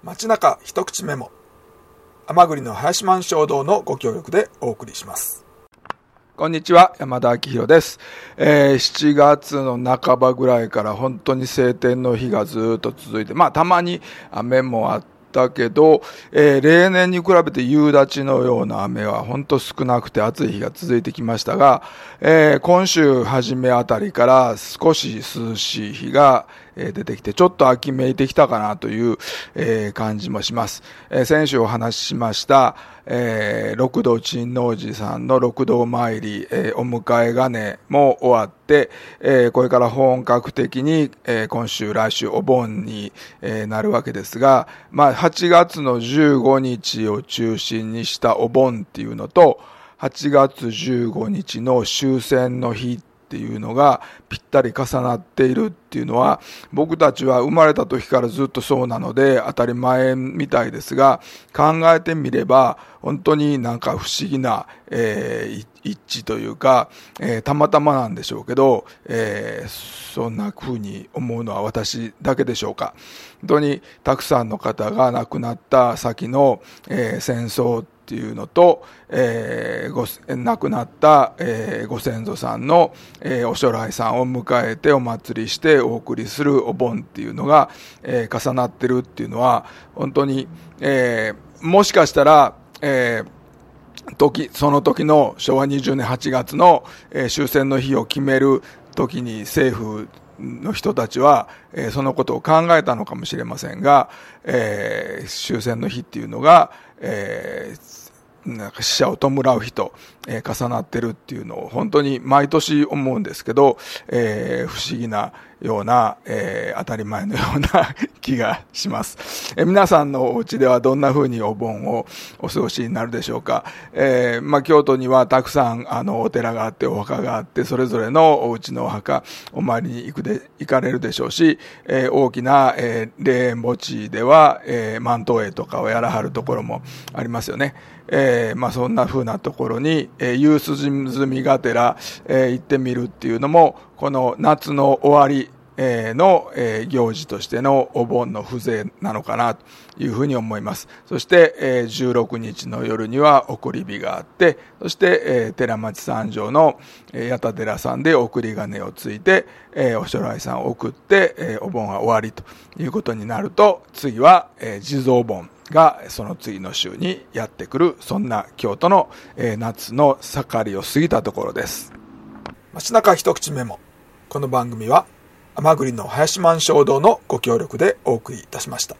街中一口メモ、甘栗の林満衝動のご協力でお送りします。こんにちは、山田明宏です。7月の半ばぐらいから本当に晴天の日がずっと続いて、たまに雨もあったけど、例年に比べて夕立のような雨は本当少なくて暑い日が続いてきましたが、今週初めあたりから少し涼しい日が出てきて、ちょっと秋めいてきたかなという、感じもします。先週お話ししました、六道珍王寺さんの六道参り、お迎え金も終わって、これから本格的に、今週来週お盆に、なるわけですが、8月の15日を中心にしたお盆っていうのと、8月15日の終戦の日っていうのがぴったり重なっているっていうのは、僕たちは生まれた時からずっとそうなので当たり前みたいですが、考えてみれば本当になんか不思議な、一致というか、たまたまなんでしょうけど、そんな風に思うのは私だけでしょうか。本当にたくさんの方が亡くなった先の、戦争っていうのと、亡くなった、ご先祖さんの、お将来さんを迎えてお祭りしてお送りするお盆っていうのが、重なってるっていうのは本当に、もしかしたら、その時の昭和20年8月の、終戦の日を決める時に政府の人たちは、そのことを考えたのかもしれませんが、終戦の日っていうのが、なんか死者を弔う日と、重なってるっていうのを本当に毎年思うんですけど、不思議なような、当たり前のような気がします。皆さんのお家ではどんな風にお盆をお過ごしになるでしょうか。京都にはたくさんお寺があってお墓があって、それぞれのお家のお墓お参りに行かれるでしょうし、大きな、霊園墓地では、万灯会とかをやらはるところもありますよね。そんな風なところに、夕涼みがてら、行ってみるっていうのも、この夏の終わりの行事としてのお盆の風情なのかなというふうに思います。そして16日の夜には送り火があって、そして寺町三条の八田寺さんで送り金をついてお将来さんを送ってお盆は終わりということになると、次は地蔵盆がその次の週にやってくる、そんな京都の夏の盛りを過ぎたところです。街中一口メモ。この番組は甘栗の林満衝動のご協力でお送りいたしました。